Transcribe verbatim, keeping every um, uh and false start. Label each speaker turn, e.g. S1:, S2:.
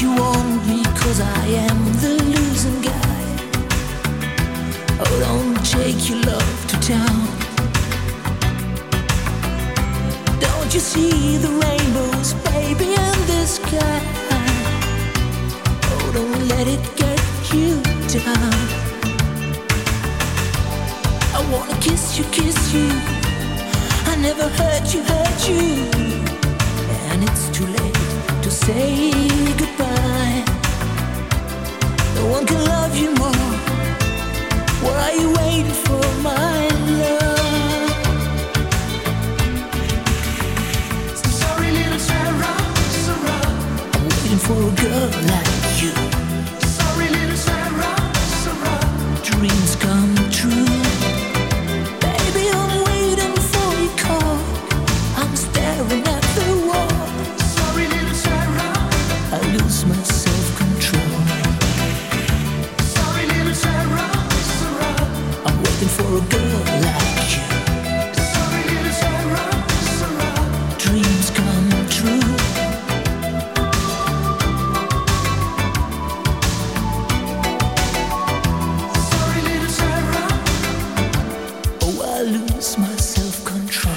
S1: you want me, 'cause I am the losing guy. Oh, don't take your love to town. Don't you see the rainbows, baby, in the sky? Oh, don't let it get you down. I wanna kiss you, kiss you. I never hurt you, hurt you. And it's too late to say goodbye. No one can love you more. What are you waiting for, my love? So sorry, little Sarah, Sarah. I'm waiting for a girl like you. Sorry, little Sarah, Sarah. Dreams come true. Baby, I'm waiting for your call. I'm staring at the wall. Sorry, little Sarah. I lose my self-control. Sorry, little Sarah, Sarah. I'm waiting for a girl